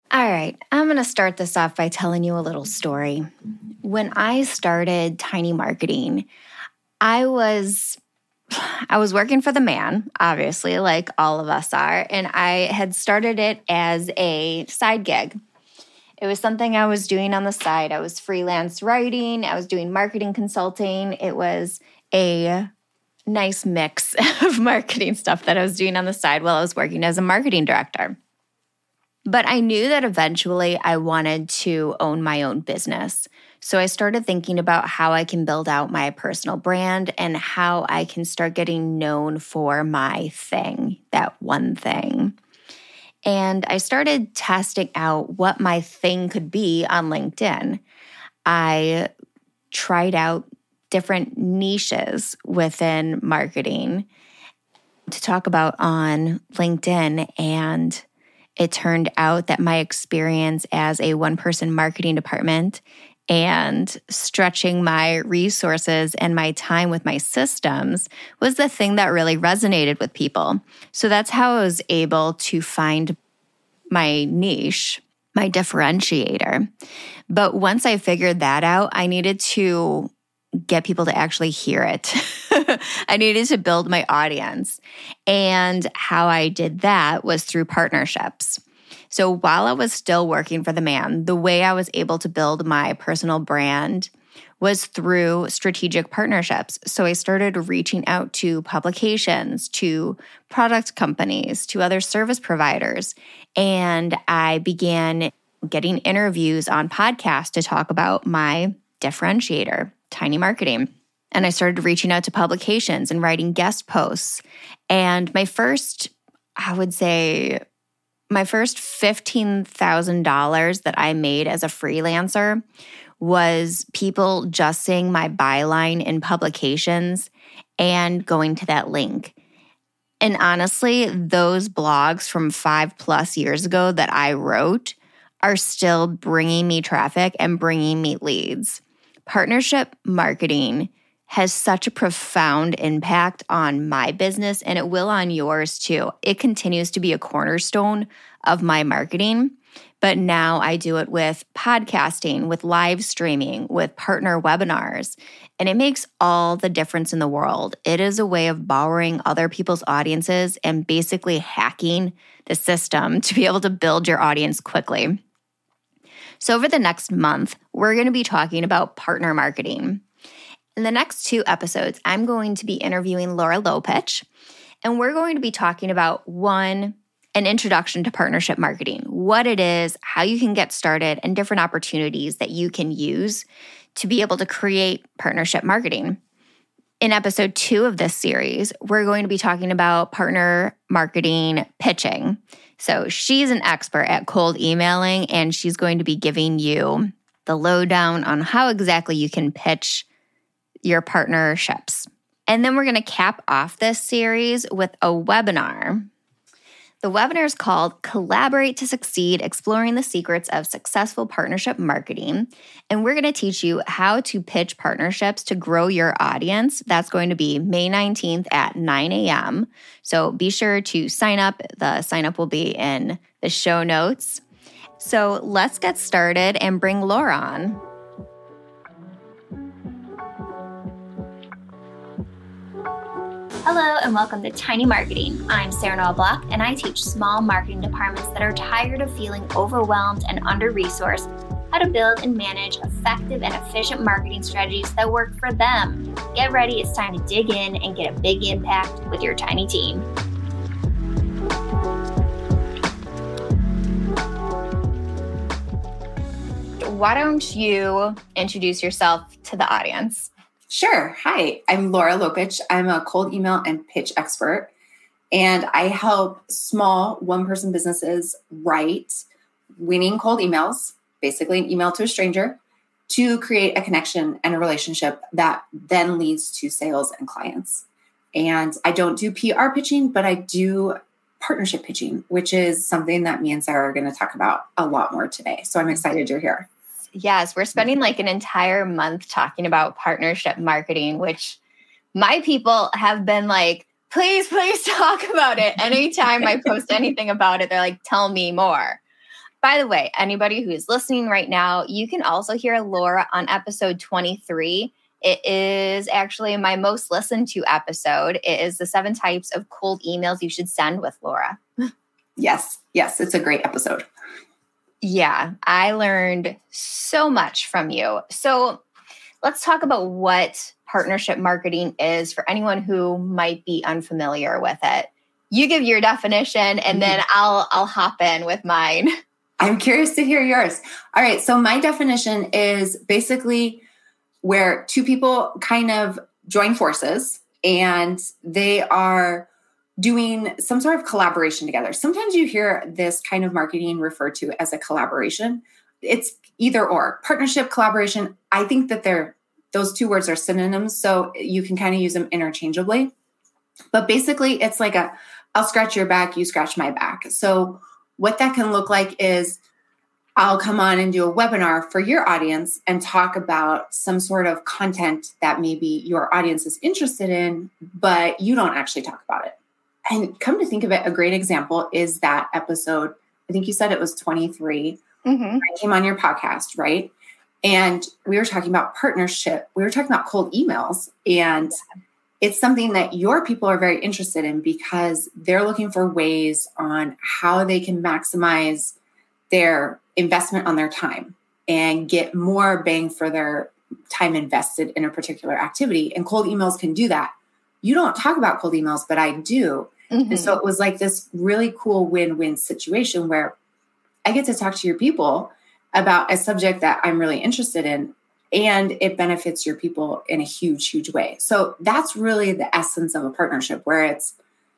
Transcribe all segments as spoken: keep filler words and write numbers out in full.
All right, I'm going to start this off by telling you a little story. When I started Tiny Marketing, I was I was working for the man, obviously, like all of us are, and I had started it as a side gig. It was something I was doing on the side. I was freelance writing, I was doing marketing consulting. It was a nice mix of marketing stuff that I was doing on the side while I was working as a marketing director. But I knew that eventually I wanted to own my own business. So I started thinking about how I can build out my personal brand and how I can start getting known for my thing, that one thing. And I started testing out what my thing could be on LinkedIn. I tried out different niches within marketing to talk about on LinkedIn, and it turned out that my experience as a one-person marketing department and stretching my resources and my time with my systems was the thing that really resonated with people. So that's how I was able to find my niche, my differentiator. But once I figured that out, I needed to get people to actually hear it. I needed to build my audience. And how I did that was through partnerships. So while I was still working for the man, the way I was able to build my personal brand was through strategic partnerships. So I started reaching out to publications, to product companies, to other service providers, and I began getting interviews on podcasts to talk about my differentiator, Tiny Marketing. And I started reaching out to publications and writing guest posts. And my first, I would say, my first fifteen thousand dollars that I made as a freelancer was people just seeing my byline in publications and going to that link. And honestly, those blogs from five plus years ago that I wrote are still bringing me traffic and bringing me leads. Partnership marketing has such a profound impact on my business, and it will on yours too. It continues to be a cornerstone of my marketing, but now I do it with podcasting, with live streaming, with partner webinars, and it makes all the difference in the world. It is a way of borrowing other people's audiences and basically hacking the system to be able to build your audience quickly. So over the next month, we're going to be talking about partner marketing. In the next two episodes, I'm going to be interviewing Laura Lopich, and we're going to be talking about one, an introduction to partnership marketing, what it is, how you can get started, and different opportunities that you can use to be able to create partnership marketing. In episode two of this series, we're going to be talking about partner marketing pitching. So she's an expert at cold emailing, and she's going to be giving you the lowdown on how exactly you can pitch your partnerships. And then we're going to cap off this series with a webinar. The webinar is called Collaborate to Succeed, Exploring the Secrets of Successful Partnership Marketing. And we're going to teach you how to pitch partnerships to grow your audience. That's going to be May nineteenth at nine a.m. So be sure to sign up. The sign up will be in the show notes. So let's get started and bring Laura on. Hello and welcome to Tiny Marketing. I'm Sarah Noel Block, and I teach small marketing departments that are tired of feeling overwhelmed and under-resourced how to build and manage effective and efficient marketing strategies that work for them. Get ready, it's time to dig in and get a big impact with your tiny team. Why don't you introduce yourself to the audience? Sure. Hi, I'm Laura Lopich. I'm a cold email and pitch expert, and I help small one-person businesses write winning cold emails, basically an email to a stranger, to create a connection and a relationship that then leads to sales and clients. And I don't do P R pitching, but I do partnership pitching, which is something that me and Sarah are going to talk about a lot more today. So I'm excited you're here. Yes, we're spending like an entire month talking about partnership marketing, which my people have been like, please, please talk about it. Anytime I post anything about it, they're like, tell me more. By the way, anybody who's listening right now, you can also hear Laura on episode twenty-three. It is actually my most listened to episode. It is the seven types of cold emails you should send with Laura. Yes. Yes. It's a great episode. Yeah. I learned so much from you. So let's talk about what partnership marketing is for anyone who might be unfamiliar with it. You give your definition and then I'll I'll hop in with mine. I'm curious to hear yours. All right. So my definition is basically where two people kind of join forces and they are doing some sort of collaboration together. Sometimes you hear this kind of marketing referred to as a collaboration. It's either or. Partnership, collaboration. I think that they're those two words are synonyms, so you can kind of use them interchangeably. But basically, it's like a, I'll scratch your back, you scratch my back. So what that can look like is I'll come on and do a webinar for your audience and talk about some sort of content that maybe your audience is interested in, but you don't actually talk about it. And come to think of it, a great example is that episode, I think you said it was twenty-three. Mm-hmm. I came on your podcast, right? And we were talking about partnership. We were talking about cold emails. And it's something that your people are very interested in because they're looking for ways on how they can maximize their investment on their time and get more bang for their time invested in a particular activity. And cold emails can do that. You don't talk about cold emails, but I do. Mm-hmm. And so it was like this really cool win-win situation where I get to talk to your people about a subject that I'm really interested in, and it benefits your people in a huge, huge way. So that's really the essence of a partnership, where it's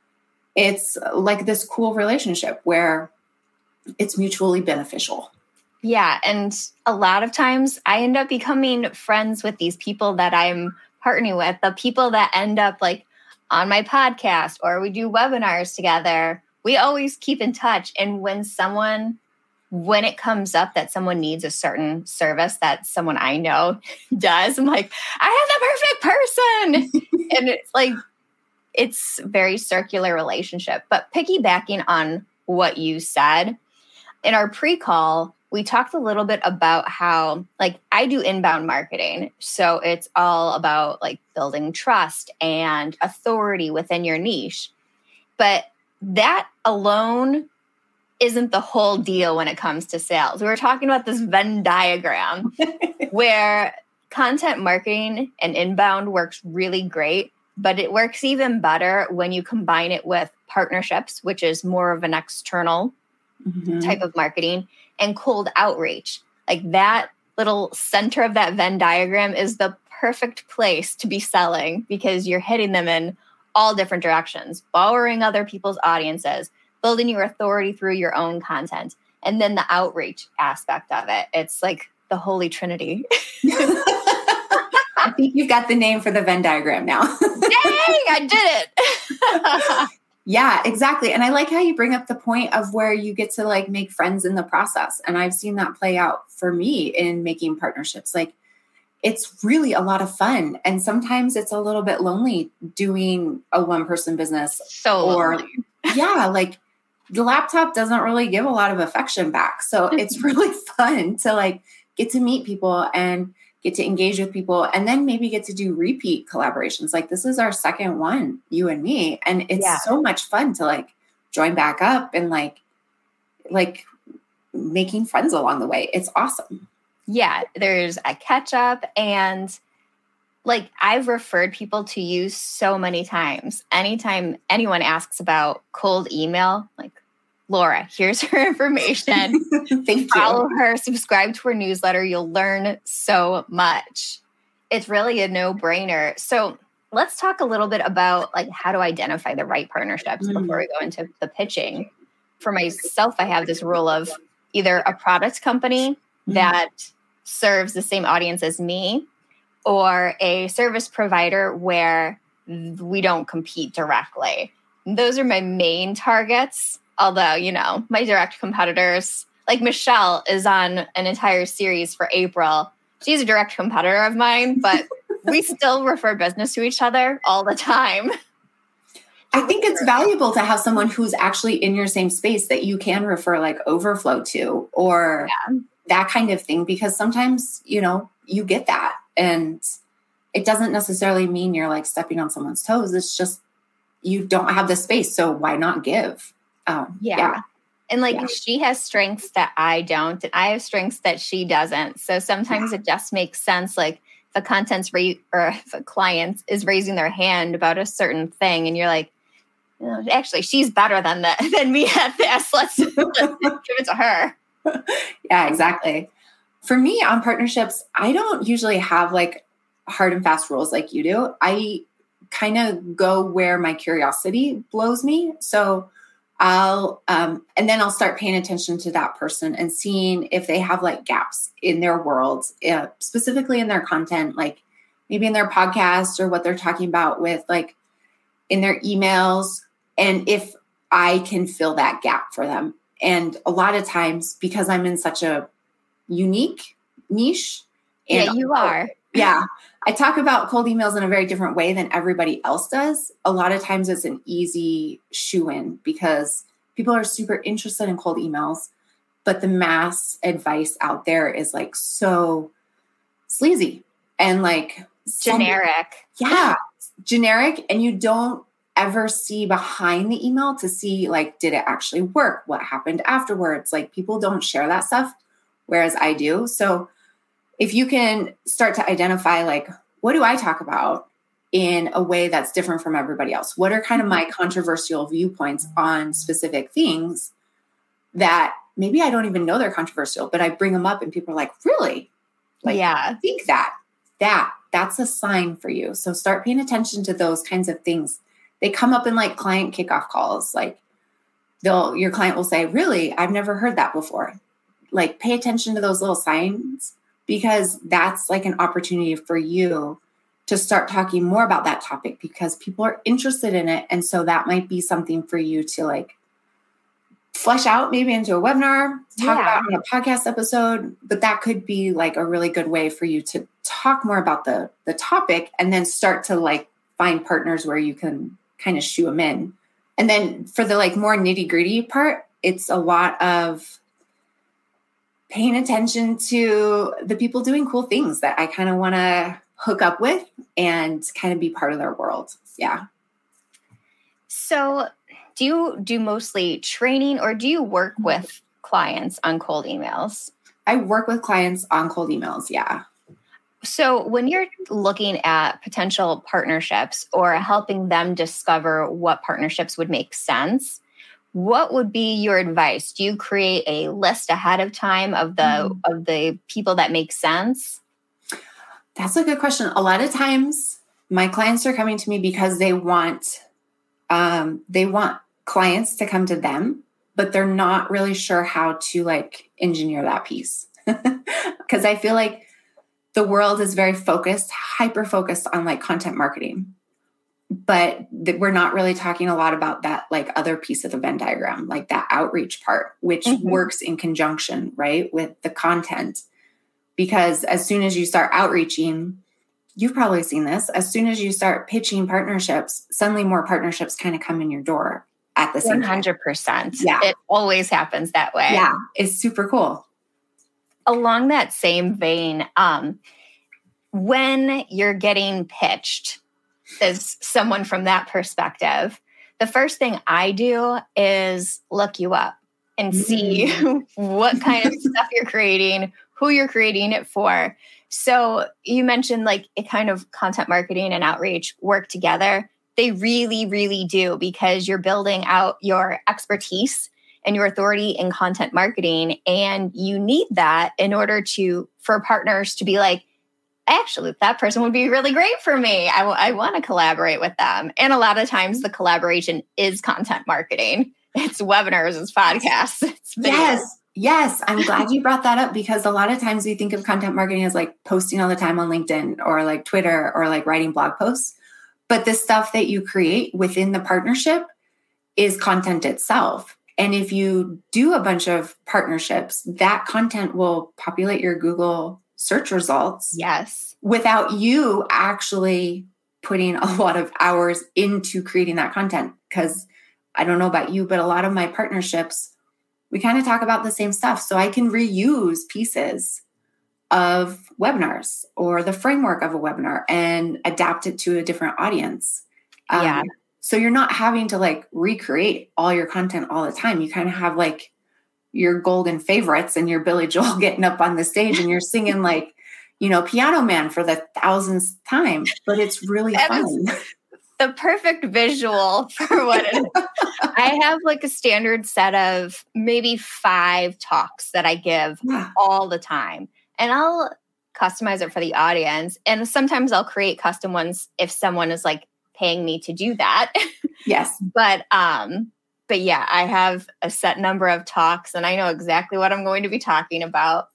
it's like this cool relationship where it's mutually beneficial. Yeah. And a lot of times I end up becoming friends with these people that I'm partnering with, the people that end up like on my podcast or we do webinars together. We always keep in touch. And when someone, when it comes up that someone needs a certain service that someone I know does, I'm like, I have the perfect person. And it's like, it's very circular relationship. But piggybacking on what you said, in our pre-call, we talked a little bit about how, like, I do inbound marketing. So it's all about like building trust and authority within your niche. But that alone isn't the whole deal when it comes to sales. We were talking about this Venn diagram where content marketing and inbound works really great, but it works even better when you combine it with partnerships, which is more of an external mm-hmm. type of marketing, and cold outreach. Like that little center of that Venn diagram is the perfect place to be selling because you're hitting them in all different directions, borrowing other people's audiences, building your authority through your own content, and then the outreach aspect of it. It's like the Holy Trinity. I think you've got the name for the Venn diagram now. Dang, I did it. Yeah, exactly. And I like how you bring up the point of where you get to like make friends in the process. And I've seen that play out for me in making partnerships. Like it's really a lot of fun. And sometimes it's a little bit lonely doing a one person business. So or lonely. Yeah, like the laptop doesn't really give a lot of affection back. So it's really fun to like get to meet people and get to engage with people and then maybe get to do repeat collaborations. Like this is our second one, you and me. And it's yeah. so much fun to like join back up and like, like making friends along the way. It's awesome. Yeah. There's a catch up and like I've referred people to you so many times. Anytime anyone asks about cold email, like Laura, here's her information. Thank Follow you. her, subscribe to her newsletter. You'll learn so much. It's really a no-brainer. So let's talk a little bit about like how to identify the right partnerships mm. before we go into the pitching. For myself, I have this rule of either a product company mm. that serves the same audience as me or a service provider where we don't compete directly. Those are my main targets. Although, you know, my direct competitors, like Michelle is on an entire series for April. She's a direct competitor of mine, but we still refer business to each other all the time. I think it's valuable to have someone who's actually in your same space that you can refer like overflow to or yeah. that kind of thing, because sometimes, you know, you get that and it doesn't necessarily mean you're like stepping on someone's toes. It's just, you don't have the space. So why not give? Um, yeah. yeah. And like, yeah. she has strengths that I don't, and I have strengths that she doesn't. So sometimes yeah. it just makes sense. Like if a content's ra- or if a client is raising their hand about a certain thing and you're like, oh, actually, she's better than that than me at this. Let's, let's give it to her. Yeah, exactly. For me on partnerships, I don't usually have like hard and fast rules like you do. I kind of go where my curiosity blows me. So I'll, um, and then I'll start paying attention to that person and seeing if they have like gaps in their world, uh, specifically in their content, like maybe in their podcast or what they're talking about with like in their emails. And if I can fill that gap for them. And a lot of times because I'm in such a unique niche. And yeah, you are. Yeah. I talk about cold emails in a very different way than everybody else does. A lot of times it's an easy shoe-in because people are super interested in cold emails, but the mass advice out there is like so sleazy and like generic. Some, yeah. generic. And you don't ever see behind the email to see like, did it actually work? What happened afterwards? Like people don't share that stuff, whereas I do. So if you can start to identify, like, what do I talk about in a way that's different from everybody else? What are kind of my controversial viewpoints on specific things that maybe I don't even know they're controversial, but I bring them up and people are like, really? Like, yeah, I think that, that, that's a sign for you. So start paying attention to those kinds of things. They come up in like client kickoff calls. Like they'll, your client will say, really, I've never heard that before. Like pay attention to those little signs, because that's like an opportunity for you to start talking more about that topic because people are interested in it. And so that might be something for you to like flesh out maybe into a webinar, talk yeah. about in a podcast episode, but that could be like a really good way for you to talk more about the, the topic and then start to like find partners where you can kind of shoe them in. And then for the like more nitty gritty part, it's a lot of paying attention to the people doing cool things that I kind of want to hook up with and kind of be part of their world. Yeah. So do you do mostly training or do you work with clients on cold emails? I work with clients on cold emails. Yeah. So when you're looking at potential partnerships or helping them discover what partnerships would make sense, what would be your advice? Do you create a list ahead of time of the mm. of the people that make sense? That's a good question. A lot of times my clients are coming to me because they want um, they want clients to come to them, but they're not really sure how to like engineer that piece. Because I feel like the world is very focused, hyper focused on like content marketing. But th- we're not really talking a lot about that like other piece of the Venn diagram, like that outreach part, which mm-hmm. works in conjunction, right, with the content. Because as soon as you start outreaching, you've probably seen this, as soon as you start pitching partnerships, suddenly more partnerships kind of come in your door at the same time. one hundred percent. Yeah. It always happens that way. Yeah. It's super cool. Along that same vein, um, when you're getting pitched, as someone from that perspective, the first thing I do is look you up and see mm. what kind of stuff you're creating, who you're creating it for. So you mentioned like it kind of content marketing and outreach work together. They really, really do, because you're building out your expertise and your authority in content marketing. And you need that in order to, for partners to be like, actually, that person would be really great for me. I, w- I want to collaborate with them. And a lot of times the collaboration is content marketing. It's webinars, it's podcasts. It's yes. Yes. I'm glad you brought that up, because a lot of times we think of content marketing as like posting all the time on LinkedIn or like Twitter or like writing blog posts. But the stuff that you create within the partnership is content itself. And if you do a bunch of partnerships, that content will populate your Google search results. Yes. Without you actually putting a lot of hours into creating that content, because I don't know about you, but a lot of my partnerships, we kind of talk about the same stuff. So I can reuse pieces of webinars or the framework of a webinar and adapt it to a different audience. Um, Yeah. So you're not having to like recreate all your content all the time. You kind of have like your golden favorites and your Billy Joel getting up on the stage and you're singing like, you know, Piano Man for the thousandth time, but it's really That fun. is the perfect visual for what it is. I have like a standard set of maybe five talks that I give Yeah. all the time, and I'll customize it for the audience. And sometimes I'll create custom ones if someone is like paying me to do that. Yes. But, um, but yeah, I have a set number of talks and I know exactly what I'm going to be talking about.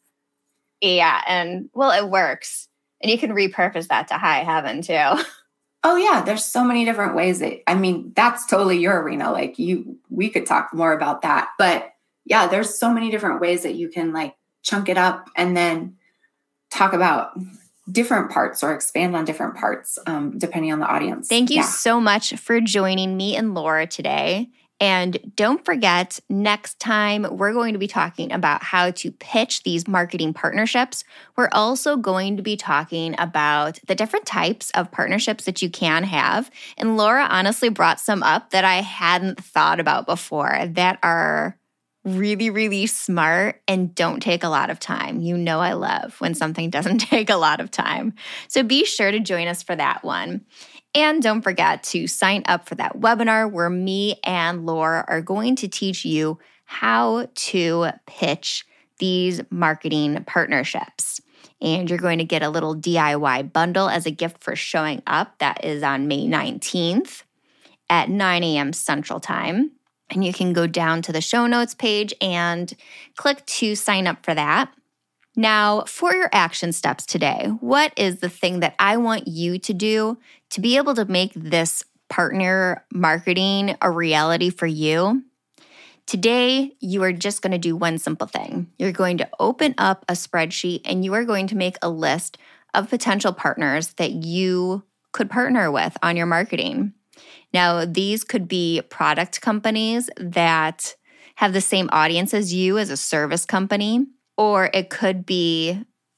Yeah. And well, it works. And you can repurpose that to high heaven too. Oh yeah. There's so many different ways that, I mean, that's totally your arena. Like you, we could talk more about that, but yeah, there's so many different ways that you can like chunk it up and then talk about different parts or expand on different parts, um, depending on the audience. Thank you Yeah. so much for joining me and Laura today. And don't forget, next time we're going to be talking about how to pitch these marketing partnerships. We're also going to be talking about the different types of partnerships that you can have. And Laura honestly brought some up that I hadn't thought about before that are really, really smart and don't take a lot of time. You know I love when something doesn't take a lot of time. So be sure to join us for that one. And don't forget to sign up for that webinar where me and Laura are going to teach you how to pitch these marketing partnerships. And you're going to get a little D I Y bundle as a gift for showing up. That is on May nineteenth at nine a.m. Central Time. And you can go down to the show notes page and click to sign up for that. Now, for your action steps today, what is the thing that I want you to do to be able to make this partner marketing a reality for you? Today, you are just going to do one simple thing. You're going to open up a spreadsheet and you are going to make a list of potential partners that you could partner with on your marketing. Now, these could be product companies that have the same audience as you as a service company, or it could be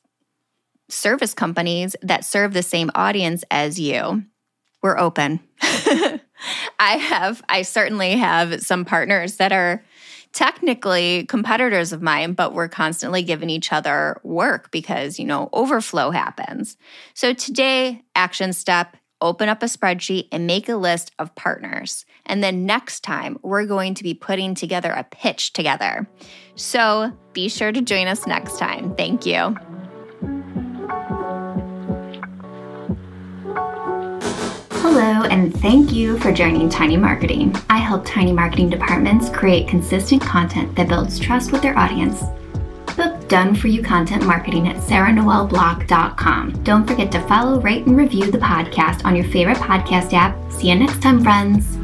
service companies that serve the same audience as you. We're open. I have, I certainly have some partners that are technically competitors of mine, but we're constantly giving each other work because, you know, overflow happens. So today, action step, open up a spreadsheet and make a list of partners. And then next time, we're going to be putting together a pitch together. So be sure to join us next time. Thank you. Hello, and thank you for joining Tiny Marketing. I help tiny marketing departments create consistent content that builds trust with their audience. Book Done For You Content Marketing at sarah noel block dot com. Don't forget to follow, rate, and review the podcast on your favorite podcast app. See you next time, friends.